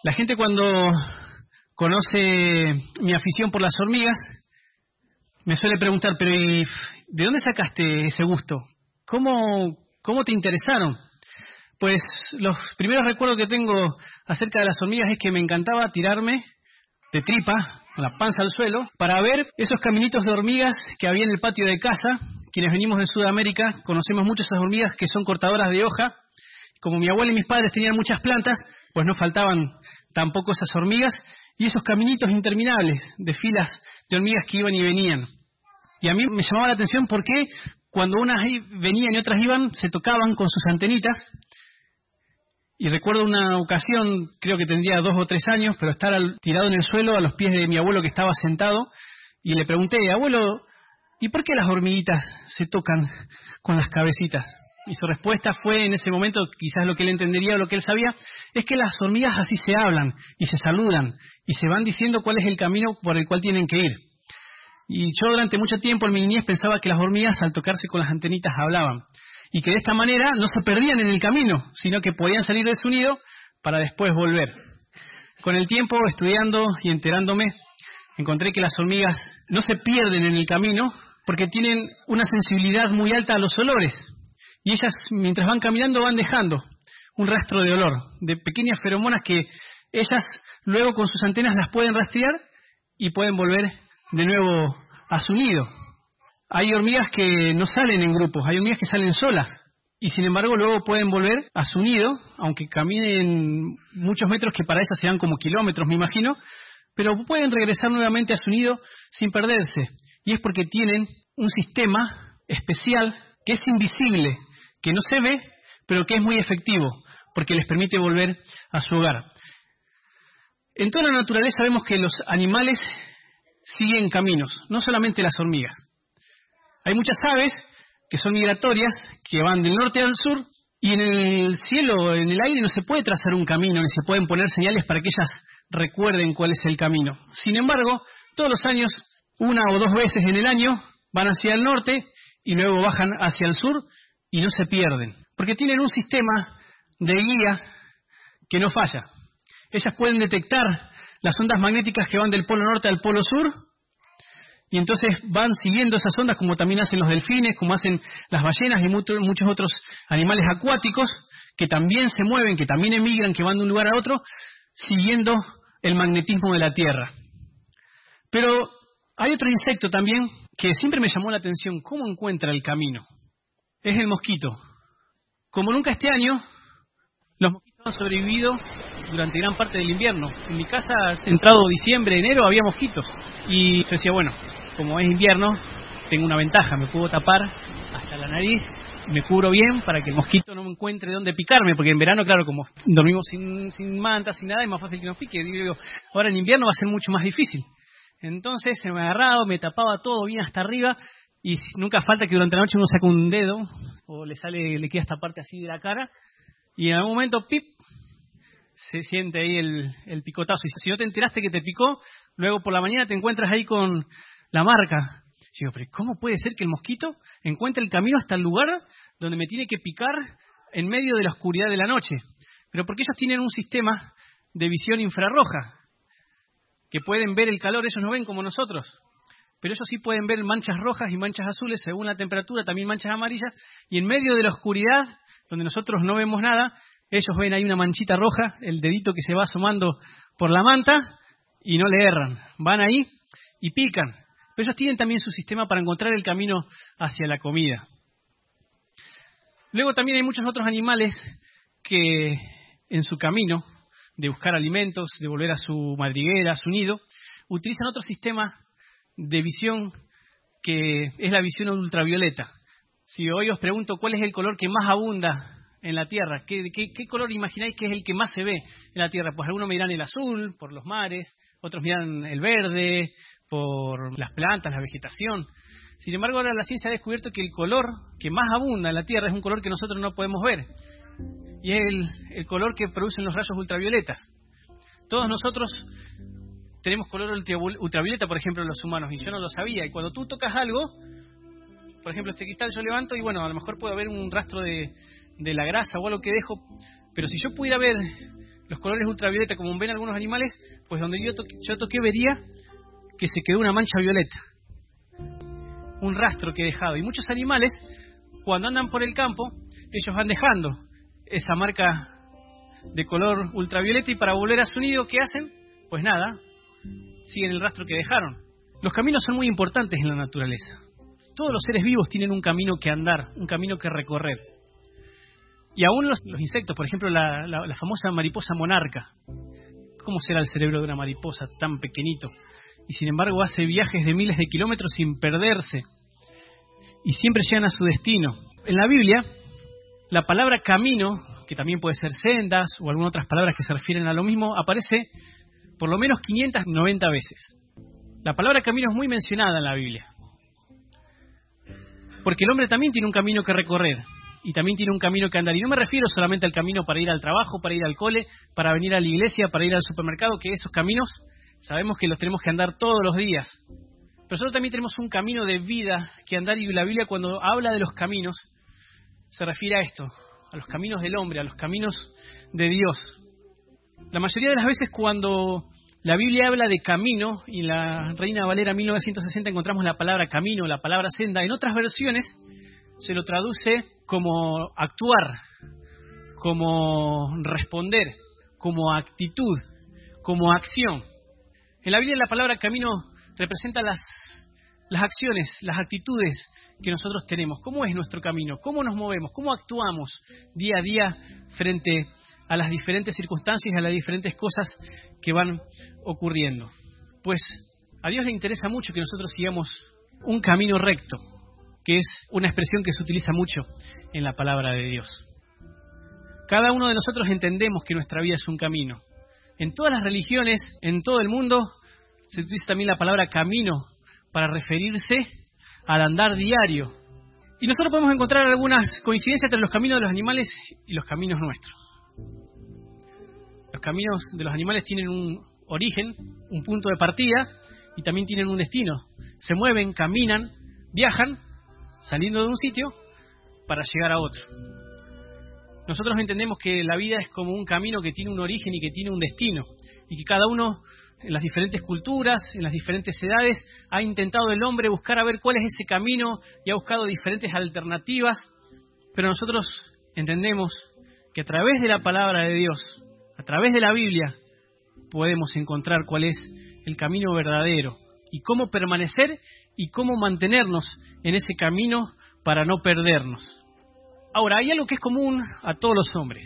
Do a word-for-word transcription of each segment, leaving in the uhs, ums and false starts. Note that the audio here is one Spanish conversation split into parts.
La gente cuando conoce mi afición por las hormigas me suele preguntar, pero ¿y de dónde sacaste ese gusto? ¿Cómo, cómo te interesaron? Pues los primeros recuerdos que tengo acerca de las hormigas es que me encantaba tirarme de tripa, con la panza al suelo, para ver esos caminitos de hormigas que había en el patio de casa. Quienes venimos de Sudamérica conocemos mucho esas hormigas que son cortadoras de hoja. Como mi abuela y mis padres tenían muchas plantas, pues no faltaban tampoco esas hormigas y esos caminitos interminables de filas de hormigas que iban y venían. Y a mí me llamaba la atención porque cuando unas venían y otras iban, se tocaban con sus antenitas. Y recuerdo una ocasión, creo que tendría dos o tres años, pero estar al, tirado en el suelo a los pies de mi abuelo que estaba sentado, y le pregunté, abuelo, ¿y por qué las hormiguitas se tocan con las cabecitas? Y su respuesta fue, en ese momento, quizás lo que él entendería o lo que él sabía, es que las hormigas así se hablan y se saludan y se van diciendo cuál es el camino por el cual tienen que ir. Y yo durante mucho tiempo en mi niñez pensaba que las hormigas al tocarse con las antenitas hablaban. Y que de esta manera no se perdían en el camino, sino que podían salir de su nido para después volver. Con el tiempo, estudiando y enterándome, encontré que las hormigas no se pierden en el camino porque tienen una sensibilidad muy alta a los olores. Y ellas, mientras van caminando, van dejando un rastro de olor, de pequeñas feromonas que ellas luego con sus antenas las pueden rastrear y pueden volver de nuevo a su nido. Hay hormigas que no salen en grupos, hay hormigas que salen solas y sin embargo luego pueden volver a su nido, aunque caminen muchos metros que para ellas serán como kilómetros, me imagino, pero pueden regresar nuevamente a su nido sin perderse. Y es porque tienen un sistema especial que es invisible, que no se ve, pero que es muy efectivo, porque les permite volver a su hogar. En toda la naturaleza vemos que los animales siguen caminos, no solamente las hormigas. Hay muchas aves que son migratorias, que van del norte al sur, y en el cielo, en el aire, no se puede trazar un camino, ni se pueden poner señales para que ellas recuerden cuál es el camino. Sin embargo, todos los años, una o dos veces en el año, van hacia el norte y luego bajan hacia el sur y no se pierden, porque tienen un sistema de guía que no falla. Ellas pueden detectar las ondas magnéticas que van del polo norte al polo sur, y entonces van siguiendo esas ondas como también hacen los delfines, como hacen las ballenas y muchos otros animales acuáticos que también se mueven, que también emigran, que van de un lugar a otro, siguiendo el magnetismo de la Tierra. Pero hay otro insecto también que siempre me llamó la atención, ¿cómo encuentra el camino? Es el mosquito. Como nunca este año, los mosquitos han sobrevivido durante gran parte del invierno. En mi casa, entrado diciembre, enero, había mosquitos. Y yo decía, bueno, como es invierno, tengo una ventaja, me puedo tapar hasta la nariz, me cubro bien para que el mosquito no me encuentre dónde picarme, porque en verano, claro, como dormimos sin, sin manta, sin nada, es más fácil que nos pique. Digo, ahora en invierno va a ser mucho más difícil. Entonces se me agarraba, me tapaba todo bien hasta arriba, y nunca falta que durante la noche uno saca un dedo, o le sale, le queda esta parte así de la cara, y en algún momento, pip, se siente ahí el, el picotazo. Y si no te enteraste que te picó, luego por la mañana te encuentras ahí con la marca. Y digo, pero ¿cómo puede ser que el mosquito encuentre el camino hasta el lugar donde me tiene que picar en medio de la oscuridad de la noche? Pero porque ellos tienen un sistema de visión infrarroja, que pueden ver el calor, ellos no ven como nosotros. Pero ellos sí pueden ver manchas rojas y manchas azules según la temperatura, también manchas amarillas, y en medio de la oscuridad, donde nosotros no vemos nada, ellos ven ahí una manchita roja, el dedito que se va asomando por la manta, y no le erran. Van ahí y pican. Pero ellos tienen también su sistema para encontrar el camino hacia la comida. Luego también hay muchos otros animales que en su camino de buscar alimentos, de volver a su madriguera, a su nido, utilizan otro sistema de visión que es la visión ultravioleta. Si hoy os pregunto cuál es el color que más abunda en la Tierra, ¿qué, qué, qué color imagináis que es el que más se ve en la Tierra? Pues algunos miran el azul por los mares, otros miran el verde por las plantas, la vegetación. Sin embargo, ahora la ciencia ha descubierto que el color que más abunda en la Tierra es un color que nosotros no podemos ver, y es el, el color que producen los rayos ultravioletas. Todos nosotros tenemos color ultravioleta, por ejemplo, los humanos, y yo no lo sabía. Y cuando tú tocas algo, por ejemplo, este cristal yo levanto y bueno, a lo mejor puedo ver un rastro de, de la grasa o algo que dejo, pero si yo pudiera ver los colores ultravioleta, como ven algunos animales, pues donde yo toqué, yo toqué vería que se quedó una mancha violeta, un rastro que he dejado. Y muchos animales, cuando andan por el campo, ellos van dejando esa marca de color ultravioleta, y para volver a su nido, ¿qué hacen? Pues nada, siguen el rastro que dejaron. Los caminos son muy importantes en la naturaleza. Todos los seres vivos tienen un camino que andar, un camino que recorrer. Y aún los, los insectos, por ejemplo, la, la, la famosa mariposa monarca. ¿Cómo será el cerebro de una mariposa tan pequeñito? Y sin embargo hace viajes de miles de kilómetros sin perderse. Y siempre llegan a su destino. En la Biblia, la palabra camino, que también puede ser sendas o algunas otras palabras que se refieren a lo mismo, aparece por lo menos quinientas noventa veces. La palabra camino es muy mencionada en la Biblia. Porque el hombre también tiene un camino que recorrer y también tiene un camino que andar. Y no me refiero solamente al camino para ir al trabajo, para ir al cole, para venir a la iglesia, para ir al supermercado, que esos caminos sabemos que los tenemos que andar todos los días. Pero nosotros también tenemos un camino de vida que andar, y la Biblia, cuando habla de los caminos, se refiere a esto, a los caminos del hombre, a los caminos de Dios. La mayoría de las veces cuando la Biblia habla de camino, y en la Reina Valera mil novecientos sesenta encontramos la palabra camino, la palabra senda, en otras versiones se lo traduce como actuar, como responder, como actitud, como acción. En la Biblia la palabra camino representa las, las acciones, las actitudes que nosotros tenemos. ¿Cómo es nuestro camino? ¿Cómo nos movemos? ¿Cómo actuamos día a día frente a las diferentes circunstancias, a las diferentes cosas que van ocurriendo? Pues a Dios le interesa mucho que nosotros sigamos un camino recto, que es una expresión que se utiliza mucho en la palabra de Dios. Cada uno de nosotros entendemos que nuestra vida es un camino. En todas las religiones, en todo el mundo, se utiliza también la palabra camino para referirse al andar diario. Y nosotros podemos encontrar algunas coincidencias entre los caminos de los animales y los caminos nuestros. Los caminos de los animales tienen un origen, un punto de partida, y también tienen un destino. Se mueven, caminan, viajan, saliendo de un sitio para llegar a otro. Nosotros entendemos que la vida es como un camino que tiene un origen y que tiene un destino, y que cada uno, en las diferentes culturas, en las diferentes edades, ha intentado el hombre buscar a ver cuál es ese camino y ha buscado diferentes alternativas, pero nosotros entendemos que a través de la palabra de Dios, a través de la Biblia, podemos encontrar cuál es el camino verdadero y cómo permanecer y cómo mantenernos en ese camino para no perdernos. Ahora, hay algo que es común a todos los hombres,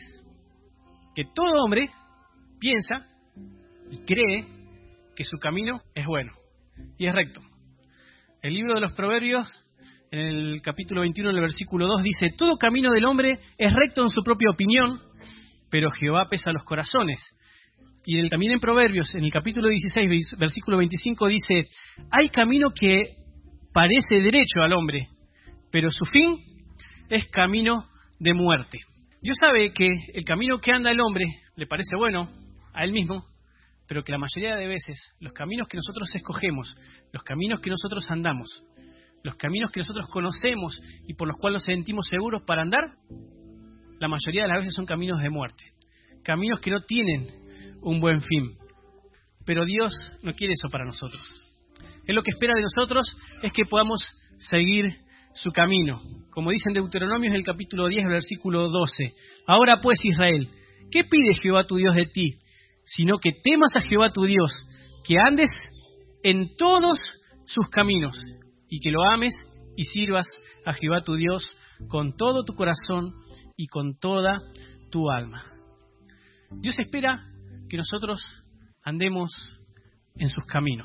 que todo hombre piensa y cree que su camino es bueno y es recto. El libro de los Proverbios, en el capítulo veintiuno, en el versículo dos, dice: todo camino del hombre es recto en su propia opinión, pero Jehová pesa los corazones. Y el, también en Proverbios, en el capítulo dieciséis, versículo veinticinco, dice: hay camino que parece derecho al hombre, pero su fin es camino de muerte. Dios sabe que el camino que anda el hombre le parece bueno a él mismo, pero que la mayoría de veces los caminos que nosotros escogemos, los caminos que nosotros andamos, los caminos que nosotros conocemos y por los cuales nos sentimos seguros para andar, la mayoría de las veces son caminos de muerte, caminos que no tienen un buen fin. Pero Dios no quiere eso para nosotros. Él lo que espera de nosotros es que podamos seguir su camino. Como dice en Deuteronomio, en el capítulo diez, versículo doce: ahora pues, Israel, ¿qué pide Jehová tu Dios de ti? Sino que temas a Jehová tu Dios, que andes en todos sus caminos, y que lo ames y sirvas a Jehová tu Dios con todo tu corazón y con toda tu alma. Dios espera que nosotros andemos en sus caminos,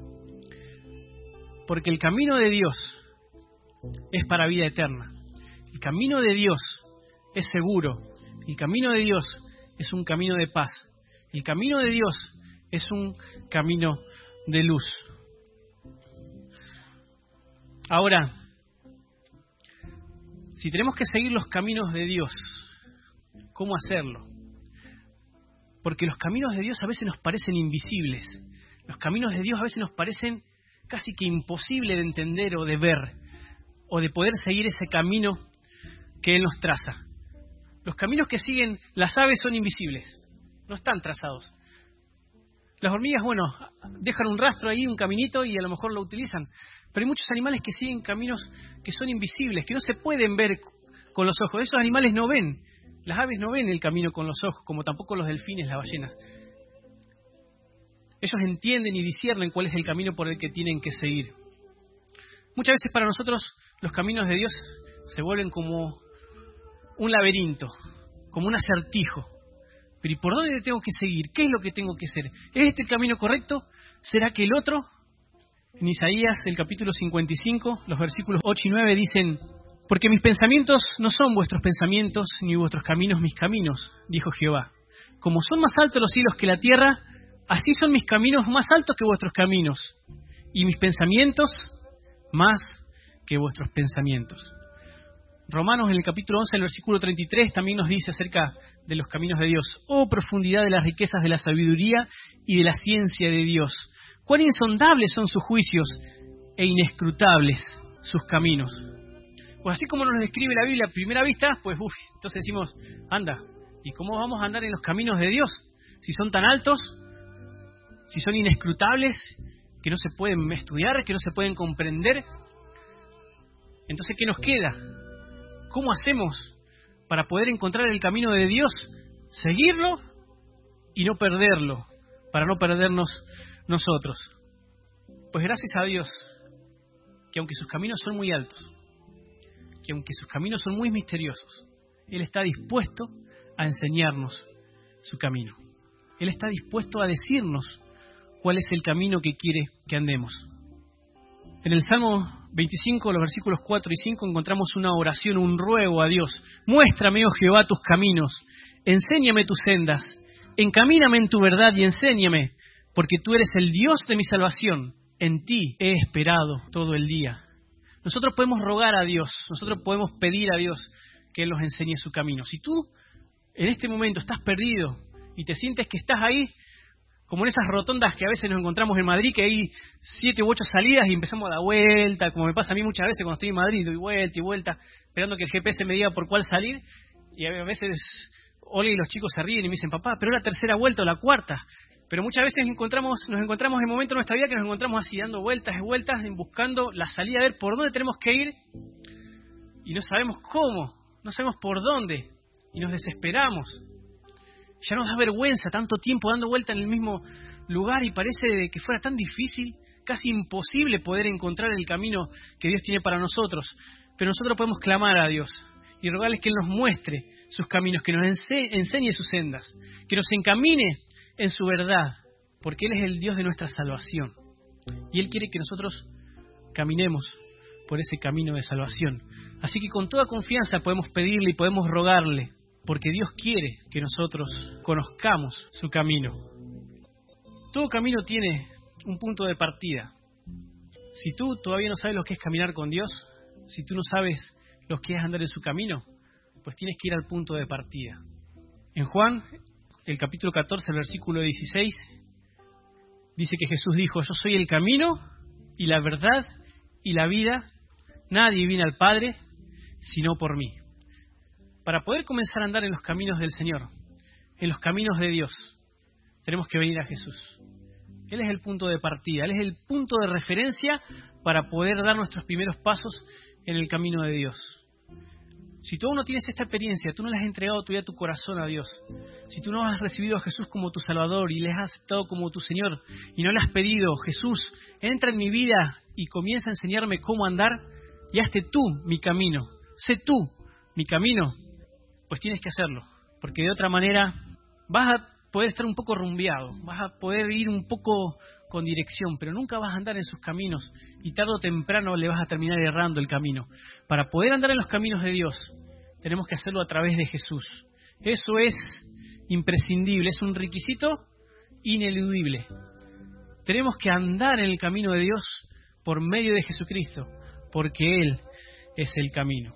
porque el camino de Dios es para vida eterna. El camino de Dios es seguro. El camino de Dios es un camino de paz. El camino de Dios es un camino de luz. Ahora, si tenemos que seguir los caminos de Dios, ¿cómo hacerlo? Porque los caminos de Dios a veces nos parecen invisibles. Los caminos de Dios a veces nos parecen casi que imposible de entender o de ver, o de poder seguir ese camino que Él nos traza. Los caminos que siguen las aves son invisibles. no están trazados. Las hormigas, bueno, dejan un rastro ahí, un caminito, y a lo mejor lo utilizan. Pero hay muchos animales que siguen caminos que son invisibles, que no se pueden ver con los ojos. Esos animales no ven. Las aves no ven el camino con los ojos, como tampoco los delfines, las ballenas. Ellos entienden y disciernen cuál es el camino por el que tienen que seguir. Muchas veces para nosotros los caminos de Dios se vuelven como un laberinto, como un acertijo. Pero ¿y por dónde tengo que seguir? ¿Qué es lo que tengo que hacer? ¿Es este el camino correcto? ¿Será que el otro? En Isaías, el capítulo cincuenta y cinco, los versículos ocho y nueve dicen: porque mis pensamientos no son vuestros pensamientos, ni vuestros caminos mis caminos, dijo Jehová. Como son más altos los cielos que la tierra, así son mis caminos más altos que vuestros caminos, y mis pensamientos más que vuestros pensamientos. Romanos, en el capítulo once, el versículo treinta y tres, también nos dice acerca de los caminos de Dios. Oh, profundidad de las riquezas de la sabiduría y de la ciencia de Dios. Cuán insondables son sus juicios e inescrutables sus caminos. Pues así como nos describe la Biblia a primera vista, pues uff, entonces decimos, anda, ¿y cómo vamos a andar en los caminos de Dios? Si son tan altos, si son inescrutables, que no se pueden estudiar, que no se pueden comprender. Entonces, ¿qué nos queda? ¿Cómo hacemos para poder encontrar el camino de Dios? Seguirlo y no perderlo, para no perdernos nosotros. Pues gracias a Dios, que aunque sus caminos son muy altos, que aunque sus caminos son muy misteriosos, Él está dispuesto a enseñarnos su camino. Él está dispuesto a decirnos cuál es el camino que quiere que andemos. En el Salmo veinticinco, los versículos cuatro y cinco, encontramos una oración, un ruego a Dios. Muéstrame, oh Jehová, tus caminos, enséñame tus sendas, encamíname en tu verdad y enséñame, porque tú eres el Dios de mi salvación, en ti he esperado todo el día. Nosotros podemos rogar a Dios, nosotros podemos pedir a Dios que Él nos enseñe su camino. Si tú en este momento estás perdido y te sientes que estás ahí, como en esas rotondas que a veces nos encontramos en Madrid, que hay siete u ocho salidas y empezamos a dar vuelta, como me pasa a mí muchas veces cuando estoy en Madrid, doy vuelta y vuelta, esperando que el G P S me diga por cuál salir, y a veces Olga y los chicos se ríen y me dicen, papá, pero es la tercera vuelta o la cuarta. Pero muchas veces encontramos, nos encontramos en momentos de nuestra vida que nos encontramos así, dando vueltas y vueltas, buscando la salida, a ver por dónde tenemos que ir, y no sabemos cómo, no sabemos por dónde, y nos desesperamos. Ya nos da vergüenza tanto tiempo dando vuelta en el mismo lugar y parece que fuera tan difícil, casi imposible poder encontrar el camino que Dios tiene para nosotros. Pero nosotros podemos clamar a Dios y rogarles que Él nos muestre sus caminos, que nos ense- enseñe sus sendas, que nos encamine en su verdad, porque Él es el Dios de nuestra salvación. Y Él quiere que nosotros caminemos por ese camino de salvación. Así que con toda confianza podemos pedirle y podemos rogarle, porque Dios quiere que nosotros conozcamos su camino. Todo camino tiene un punto de partida. Si tú todavía no sabes lo que es caminar con Dios, si tú no sabes lo que es andar en su camino, pues tienes que ir al punto de partida. En Juan, el capítulo catorce, el versículo dieciséis, dice que Jesús dijo, yo soy el camino y la verdad y la vida, nadie viene al Padre sino por mí. Para poder comenzar a andar en los caminos del Señor, en los caminos de Dios, tenemos que venir a Jesús. Él es el punto de partida, Él es el punto de referencia para poder dar nuestros primeros pasos en el camino de Dios. Si tú aún no tienes esta experiencia, tú no le has entregado todavía tu corazón a Dios, si tú no has recibido a Jesús como tu Salvador y le has aceptado como tu Señor y no le has pedido, Jesús, entra en mi vida y comienza a enseñarme cómo andar y hazte tú mi camino, sé tú mi camino, pues tienes que hacerlo, porque de otra manera vas a poder estar un poco rumbeado, vas a poder ir un poco con dirección, pero nunca vas a andar en sus caminos y tarde o temprano le vas a terminar errando el camino. Para poder andar en los caminos de Dios, tenemos que hacerlo a través de Jesús. Eso es imprescindible, es un requisito ineludible. Tenemos que andar en el camino de Dios por medio de Jesucristo, porque Él es el camino.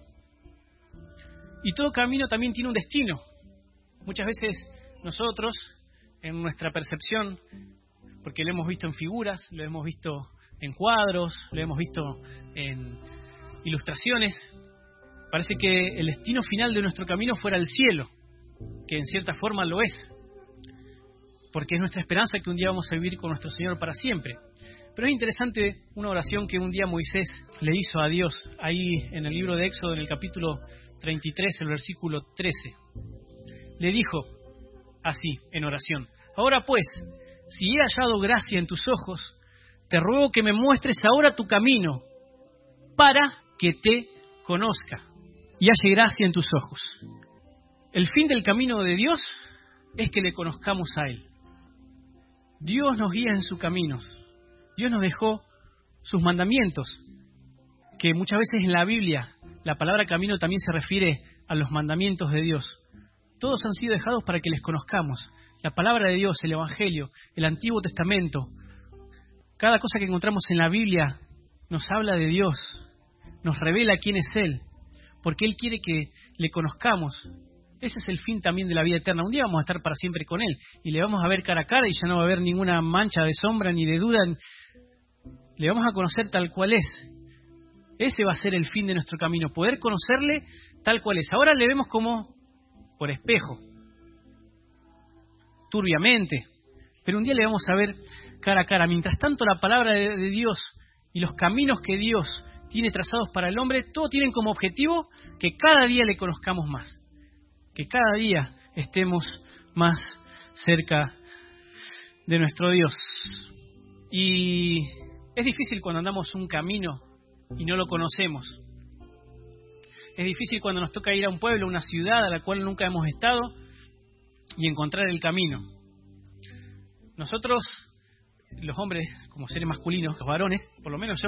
Y todo camino también tiene un destino. Muchas veces nosotros, en nuestra percepción, porque lo hemos visto en figuras, lo hemos visto en cuadros, lo hemos visto en ilustraciones, parece que el destino final de nuestro camino fuera el cielo, que en cierta forma lo es. porque es nuestra esperanza que un día vamos a vivir con nuestro Señor para siempre. Pero es interesante una oración que un día Moisés le hizo a Dios, ahí en el libro de Éxodo, en el capítulo treinta y tres, el versículo trece. Le dijo así, en oración: ahora pues, si he hallado gracia en tus ojos, te ruego que me muestres ahora tu camino, para que te conozca y halle gracia en tus ojos. El fin del camino de Dios es que le conozcamos a Él. Dios nos guía en sus caminos. Dios nos dejó sus mandamientos, que muchas veces en la Biblia la palabra camino también se refiere a los mandamientos de Dios. Todos han sido dejados para que les conozcamos. La palabra de Dios, el Evangelio, el Antiguo Testamento, cada cosa que encontramos en la Biblia nos habla de Dios, nos revela quién es Él, porque Él quiere que le conozcamos. Ese es el fin también de la vida eterna. Un día vamos a estar para siempre con Él y le vamos a ver cara a cara y ya no va a haber ninguna mancha de sombra ni de duda. Le vamos a conocer tal cual es. Ese va a ser el fin de nuestro camino, poder conocerle tal cual es. Ahora le vemos como por espejo, turbiamente, pero un día le vamos a ver cara a cara. Mientras tanto, la palabra de, de Dios y los caminos que Dios tiene trazados para el hombre, todo tienen como objetivo que cada día le conozcamos más, que cada día estemos más cerca de nuestro Dios. Y es difícil cuando andamos un camino y no lo conocemos. Es difícil cuando nos toca ir a un pueblo, a una ciudad a la cual nunca hemos estado y encontrar el camino. Nosotros, los hombres, como seres masculinos, los varones, por lo menos yo,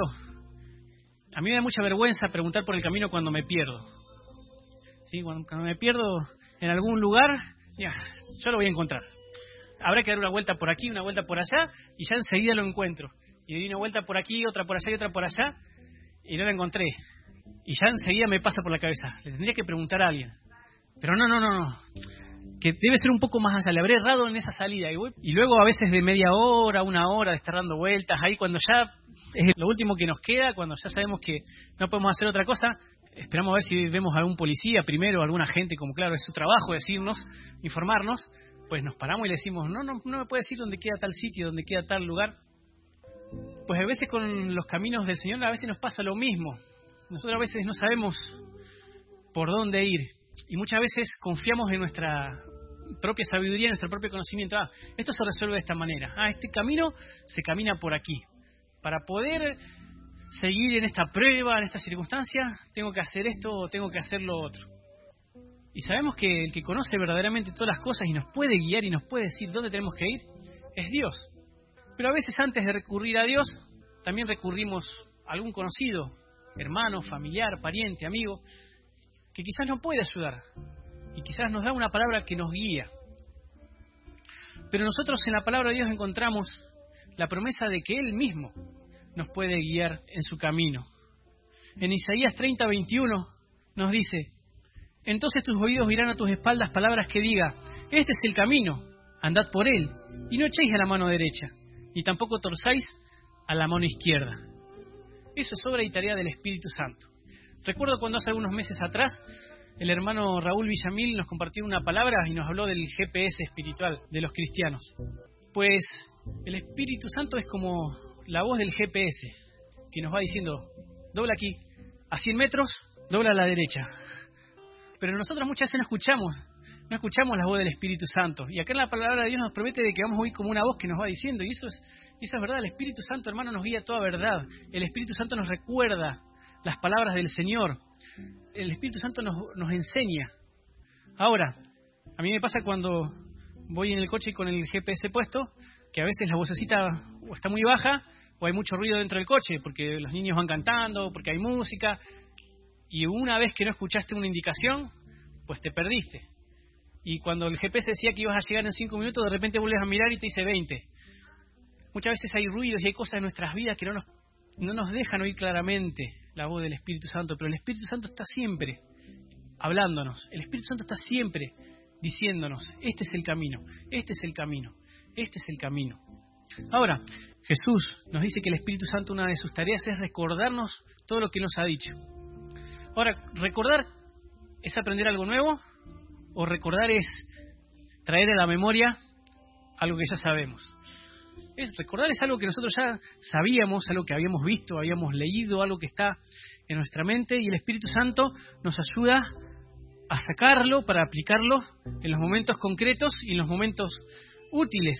a mí me da mucha vergüenza preguntar por el camino cuando me pierdo. ¿Sí? Cuando, cuando me pierdo en algún lugar, ya, yo lo voy a encontrar. Habrá que dar una vuelta por aquí, una vuelta por allá, y ya enseguida lo encuentro. Y doy una vuelta por aquí, otra por allá y otra por allá, y no lo encontré. Y ya enseguida me pasa por la cabeza, le tendría que preguntar a alguien. Pero no, no, no, no. Que debe ser un poco más allá. Le habré errado en esa salida. Y, voy, y luego a veces de media hora, una hora de estar dando vueltas, ahí cuando ya es lo último que nos queda, cuando ya sabemos que no podemos hacer otra cosa, esperamos a ver si vemos a algún policía primero, alguna gente, como claro, es su trabajo decirnos, informarnos, pues nos paramos y le decimos, no, no, no me puede decir dónde queda tal sitio, dónde queda tal lugar. Pues a veces con los caminos del Señor a veces nos pasa lo mismo. Nosotros a veces no sabemos por dónde ir y muchas veces confiamos en nuestra propia sabiduría, en nuestro propio conocimiento. Ah, esto se resuelve de esta manera. Ah, este camino se camina por aquí. Para poder seguir en esta prueba, en esta circunstancia, tengo que hacer esto o tengo que hacer lo otro. Y sabemos que el que conoce verdaderamente todas las cosas y nos puede guiar y nos puede decir dónde tenemos que ir, es Dios. Pero a veces antes de recurrir a Dios, también recurrimos a algún conocido, hermano, familiar, pariente, amigo, que quizás nos puede ayudar y quizás nos da una palabra que nos guía. Pero nosotros en la palabra de Dios encontramos la promesa de que Él mismo nos puede guiar en su camino. En Isaías treinta, veintiuno nos dice, entonces tus oídos oirán a tus espaldas palabras que diga, este es el camino, andad por él, y no echéis a la mano derecha, ni tampoco torzáis a la mano izquierda. Eso es obra y tarea del Espíritu Santo. Recuerdo cuando hace algunos meses atrás el hermano Raúl Villamil nos compartió una palabra y nos habló del G P S espiritual de los cristianos. Pues el Espíritu Santo es como la voz del G P S que nos va diciendo, dobla aquí, a cien metros, dobla a la derecha. Pero nosotros muchas veces no escuchamos, no escuchamos la voz del Espíritu Santo. Y acá en la palabra de Dios nos promete de que vamos a oír como una voz que nos va diciendo, y eso es, eso es verdad. El Espíritu Santo, hermano, nos guía a toda verdad. El Espíritu Santo nos recuerda las palabras del Señor. El Espíritu Santo nos, nos enseña. Ahora, a mí me pasa cuando voy en el coche con el G P S puesto, que a veces la vocecita o está muy baja o hay mucho ruido dentro del coche, porque los niños van cantando, porque hay música, y una vez que no escuchaste una indicación, pues te perdiste. Y cuando el G P S decía que ibas a llegar en cinco minutos, de repente vuelves a mirar y te dice veinte. Muchas veces hay ruidos y hay cosas en nuestras vidas que no nos, no nos dejan oír claramente la voz del Espíritu Santo, pero el Espíritu Santo está siempre hablándonos. El Espíritu Santo está siempre diciéndonos, este es el camino, este es el camino, este es el camino. Ahora, Jesús nos dice que el Espíritu Santo, una de sus tareas es recordarnos todo lo que nos ha dicho. Ahora, recordar es aprender algo nuevo, o recordar es traer a la memoria algo que ya sabemos. Es, recordar es algo que nosotros ya sabíamos, algo que habíamos visto, habíamos leído, algo que está en nuestra mente, y el Espíritu Santo nos ayuda a sacarlo para aplicarlo en los momentos concretos y en los momentos útiles.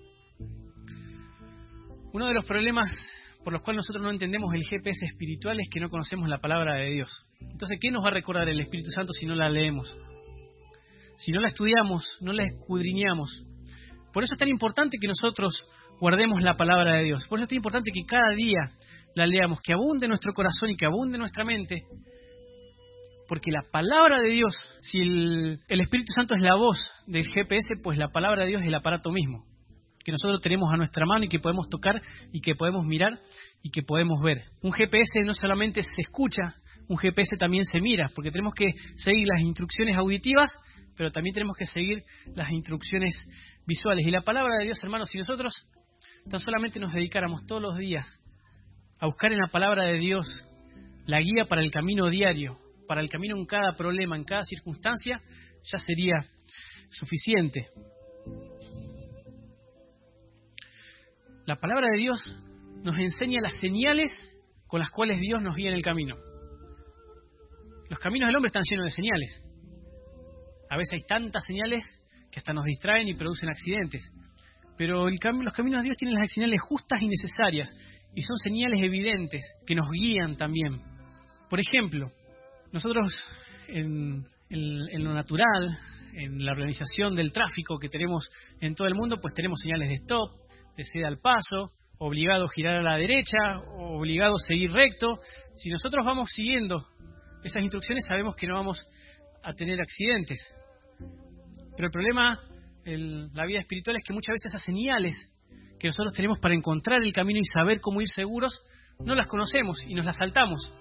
Uno de los problemas por los cuales nosotros no entendemos el G P S espiritual es que no conocemos la palabra de Dios. Entonces, ¿qué nos va a recordar el Espíritu Santo si no la leemos? Si no la estudiamos, no la escudriñamos. Por eso es tan importante que nosotros guardemos la palabra de Dios. Por eso es tan importante que cada día la leamos, que abunde nuestro corazón y que abunde nuestra mente. Porque la palabra de Dios, si el, el Espíritu Santo es la voz del G P S, pues la palabra de Dios es el aparato mismo, que nosotros tenemos a nuestra mano y que podemos tocar y que podemos mirar y que podemos ver. Un G P S no solamente se escucha, un G P S también se mira, porque tenemos que seguir las instrucciones auditivas, pero también tenemos que seguir las instrucciones visuales. Y la palabra de Dios, hermanos, si nosotros tan solamente nos dedicáramos todos los días a buscar en la palabra de Dios la guía para el camino diario, para el camino en cada problema, en cada circunstancia, ya sería suficiente. La palabra de Dios nos enseña las señales con las cuales Dios nos guía en el camino. Los caminos del hombre están llenos de señales. A veces hay tantas señales que hasta nos distraen y producen accidentes. Pero el cam- los caminos de Dios tienen las señales justas y necesarias, y son señales evidentes que nos guían también. Por ejemplo, nosotros en, en, en lo natural, en la organización del tráfico que tenemos en todo el mundo, pues tenemos señales de stop, de ceda al paso, obligado a girar a la derecha, obligado a seguir recto. Si nosotros vamos siguiendo esas instrucciones, sabemos que no vamos a tener accidentes. Pero el problema en la vida espiritual es que muchas veces esas señales que nosotros tenemos para encontrar el camino y saber cómo ir seguros, no las conocemos y nos las saltamos.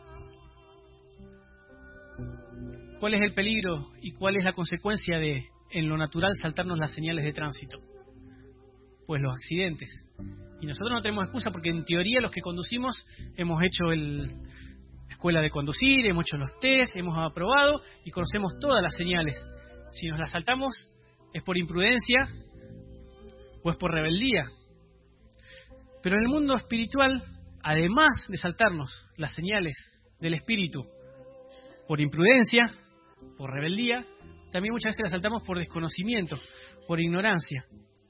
¿Cuál es el peligro y cuál es la consecuencia de, en lo natural, saltarnos las señales de tránsito? Pues los accidentes. Y nosotros no tenemos excusa porque en teoría los que conducimos hemos hecho el escuela de conducir, hemos hecho los test, hemos aprobado y conocemos todas las señales. Si nos las saltamos es por imprudencia o es por rebeldía. Pero en el mundo espiritual, además de saltarnos las señales del espíritu por imprudencia, por rebeldía, también muchas veces las saltamos por desconocimiento, por ignorancia.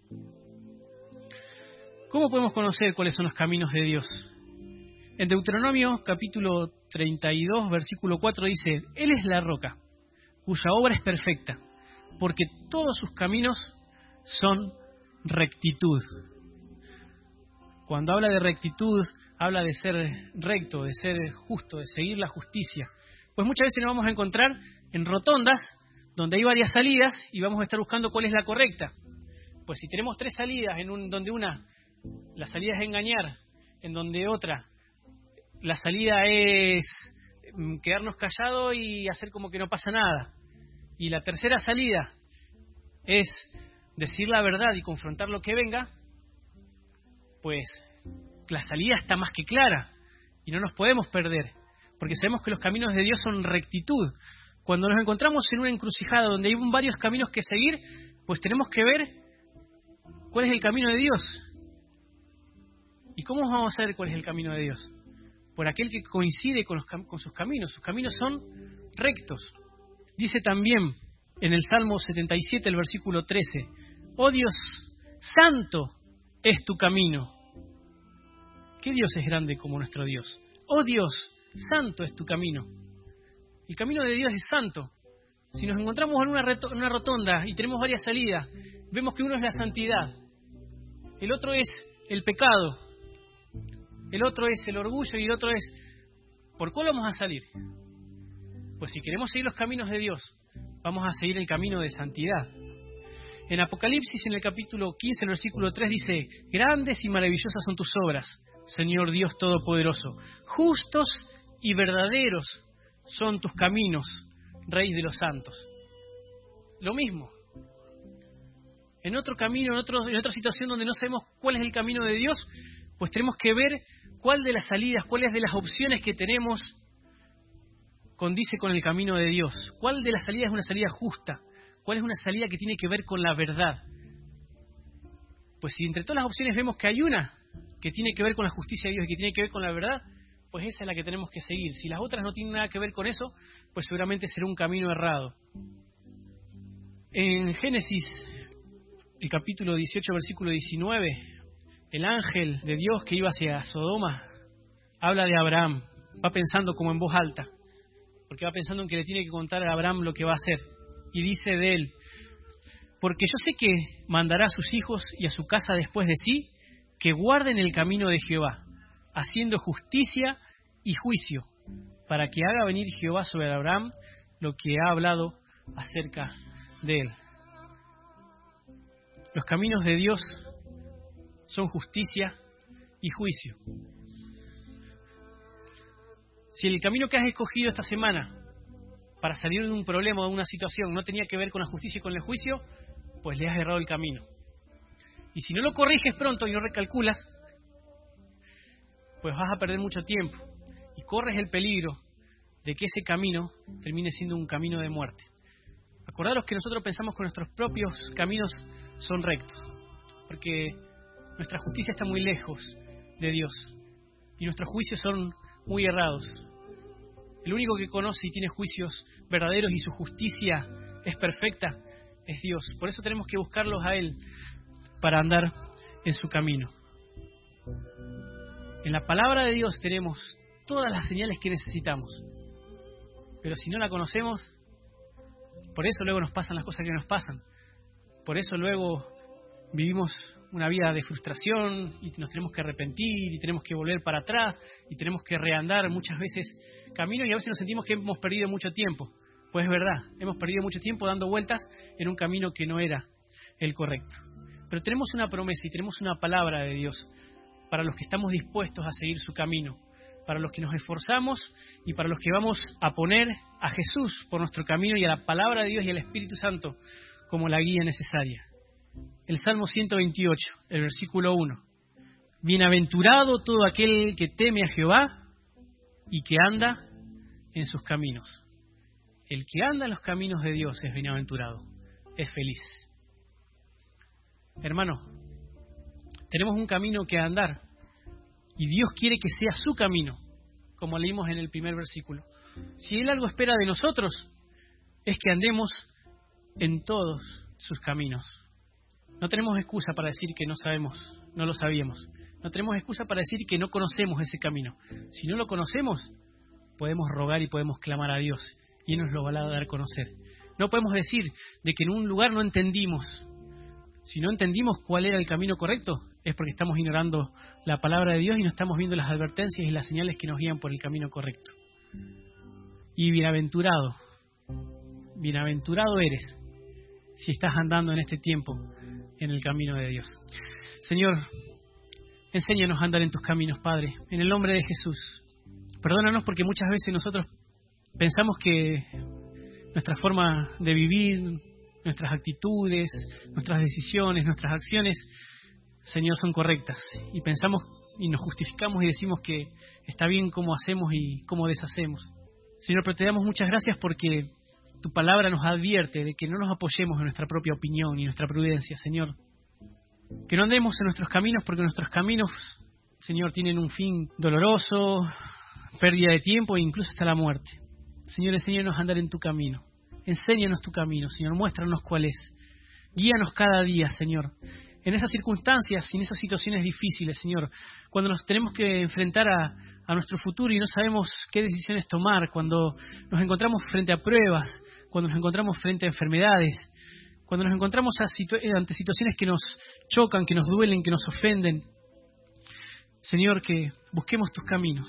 ¿Cómo podemos conocer cuáles son los caminos de Dios? En Deuteronomio capítulo treinta y dos, versículo cuatro dice: Él es la roca, cuya obra es perfecta, porque todos sus caminos son rectitud. Cuando habla de rectitud, habla de ser recto, de ser justo, de seguir la justicia. Pues muchas veces nos vamos a encontrar en rotondas donde hay varias salidas y vamos a estar buscando cuál es la correcta. Pues si tenemos tres salidas, en un, donde una, la salida es engañar, en donde otra, la salida es quedarnos callados y hacer como que no pasa nada, y la tercera salida es decir la verdad y confrontar lo que venga, pues la salida está más que clara y no nos podemos perder, porque sabemos que los caminos de Dios son rectitud. Cuando nos encontramos en una encrucijada donde hay varios caminos que seguir, pues tenemos que ver cuál es el camino de Dios. ¿Y cómo vamos a saber cuál es el camino de Dios? Por aquel que coincide con, los, con sus caminos. Sus caminos son rectos. Dice también en el Salmo setenta y siete, el versículo trece: Oh Dios, santo es tu camino. ¿Qué Dios es grande como nuestro Dios? Oh Dios, santo es tu camino. El camino de Dios es santo. Si nos encontramos en una, reto, en una rotonda y tenemos varias salidas, vemos que uno es la santidad, el otro es el pecado, el otro es el orgullo y el otro es... ¿Por cuál vamos a salir? Pues si queremos seguir los caminos de Dios, vamos a seguir el camino de santidad. En Apocalipsis, en el capítulo quince, el versículo tres, dice: Grandes y maravillosas son tus obras, Señor Dios Todopoderoso. Justos y verdaderos son tus caminos, Rey de los santos. Lo mismo. En otro camino, en, otro, en otra situación donde no sabemos cuál es el camino de Dios, pues tenemos que ver cuál de las salidas, cuáles de las opciones que tenemos condice con el camino de Dios. ¿Cuál de las salidas es una salida justa? ¿Cuál es una salida que tiene que ver con la verdad? Pues si entre todas las opciones vemos que hay una que tiene que ver con la justicia de Dios y que tiene que ver con la verdad, pues esa es la que tenemos que seguir. Si las otras no tienen nada que ver con eso, pues seguramente será un camino errado. En Génesis, el capítulo dieciocho, versículo diecinueve, el ángel de Dios que iba hacia Sodoma habla de Abraham. Va pensando como en voz alta, porque va pensando en que le tiene que contar a Abraham lo que va a hacer. Y dice de él: porque yo sé que mandará a sus hijos y a su casa después de sí, que guarden el camino de Jehová, haciendo justicia y juicio, para que haga venir Jehová sobre Abraham lo que ha hablado acerca de él. Los caminos de Dios son justicia y juicio. Si el camino que has escogido esta semana para salir de un problema o de una situación no tenía que ver con la justicia y con el juicio, pues le has errado el camino. Y si no lo corriges pronto y no recalculas, pues vas a perder mucho tiempo y corres el peligro de que ese camino termine siendo un camino de muerte. Acordaros que nosotros pensamos que nuestros propios caminos son rectos, porque nuestra justicia está muy lejos de Dios y nuestros juicios son muy errados. El único que conoce y tiene juicios verdaderos y su justicia es perfecta es Dios. Por eso tenemos que buscarlos a Él para andar en su camino. En la palabra de Dios tenemos todas las señales que necesitamos, pero si no la conocemos, por eso luego nos pasan las cosas que nos pasan. Por eso luego vivimos una vida de frustración y nos tenemos que arrepentir y tenemos que volver para atrás y tenemos que reandar muchas veces caminos y a veces nos sentimos que hemos perdido mucho tiempo. Pues es verdad, hemos perdido mucho tiempo dando vueltas en un camino que no era el correcto. Pero tenemos una promesa y tenemos una palabra de Dios para los que estamos dispuestos a seguir su camino, para los que nos esforzamos y para los que vamos a poner a Jesús por nuestro camino y a la palabra de Dios y al Espíritu Santo como la guía necesaria. El Salmo ciento veintiocho, el versículo uno. Bienaventurado todo aquel que teme a Jehová y que anda en sus caminos. El que anda en los caminos de Dios es bienaventurado, es feliz. Hermano, tenemos un camino que andar y Dios quiere que sea su camino, como leímos en el primer versículo. Si Él algo espera de nosotros, es que andemos en todos sus caminos. No tenemos excusa para decir que no sabemos, no lo sabíamos. No tenemos excusa para decir que no conocemos ese camino. Si no lo conocemos, podemos rogar y podemos clamar a Dios y Él nos lo va a dar a conocer. No podemos decir de que en un lugar no entendimos. Si no entendimos cuál era el camino correcto, es porque estamos ignorando la palabra de Dios y no estamos viendo las advertencias y las señales que nos guían por el camino correcto. Y bienaventurado, bienaventurado eres si estás andando en este tiempo en el camino de Dios. Señor, enséñanos a andar en tus caminos, Padre, en el nombre de Jesús. Perdónanos porque muchas veces nosotros pensamos que nuestra forma de vivir, nuestras actitudes, nuestras decisiones, nuestras acciones, Señor, son correctas. Y pensamos y nos justificamos y decimos que está bien cómo hacemos y cómo deshacemos. Señor, pero te damos muchas gracias porque tu palabra nos advierte de que no nos apoyemos en nuestra propia opinión y nuestra prudencia, Señor. Que no andemos en nuestros caminos porque nuestros caminos, Señor, tienen un fin doloroso, pérdida de tiempo e incluso hasta la muerte. Señor, enséñanos a andar en tu camino. Enséñanos tu camino, Señor. Muéstranos cuál es. Guíanos cada día, Señor. En esas circunstancias y en esas situaciones difíciles, Señor, cuando nos tenemos que enfrentar a, a nuestro futuro y no sabemos qué decisiones tomar, cuando nos encontramos frente a pruebas, cuando nos encontramos frente a enfermedades, cuando nos encontramos a situ- ante situaciones que nos chocan, que nos duelen, que nos ofenden, Señor, que busquemos tus caminos.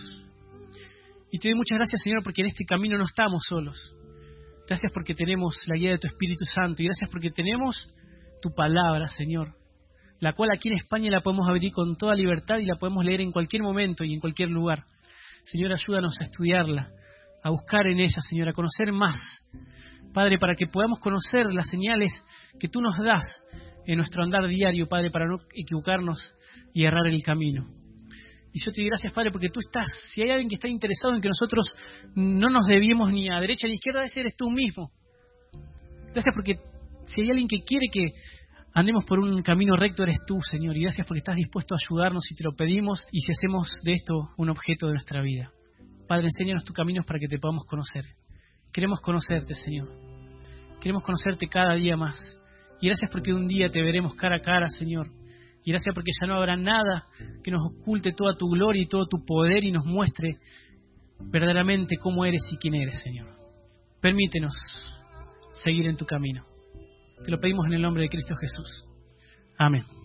Y te doy muchas gracias, Señor, porque en este camino no estamos solos. Gracias porque tenemos la guía de tu Espíritu Santo y gracias porque tenemos tu palabra, Señor, la cual aquí en España la podemos abrir con toda libertad y la podemos leer en cualquier momento y en cualquier lugar. Señor, ayúdanos a estudiarla, a buscar en ella, Señor, a conocer más. Padre, para que podamos conocer las señales que tú nos das en nuestro andar diario, Padre, para no equivocarnos y errar el camino. Y yo te doy gracias, Padre, porque tú estás, si hay alguien que está interesado en que nosotros no nos desviemos ni a derecha ni a izquierda, ese eres tú mismo. Gracias porque si hay alguien que quiere que andemos por un camino recto eres tú, Señor, y gracias porque estás dispuesto a ayudarnos y te lo pedimos, y si hacemos de esto un objeto de nuestra vida. Padre, enséñanos tus caminos para que te podamos conocer. Queremos conocerte, Señor. Queremos conocerte cada día más. Y gracias porque un día te veremos cara a cara, Señor. Y gracias porque ya no habrá nada que nos oculte toda tu gloria y todo tu poder y nos muestre verdaderamente cómo eres y quién eres, Señor. Permítenos seguir en tu camino. Te lo pedimos en el nombre de Cristo Jesús. Amén.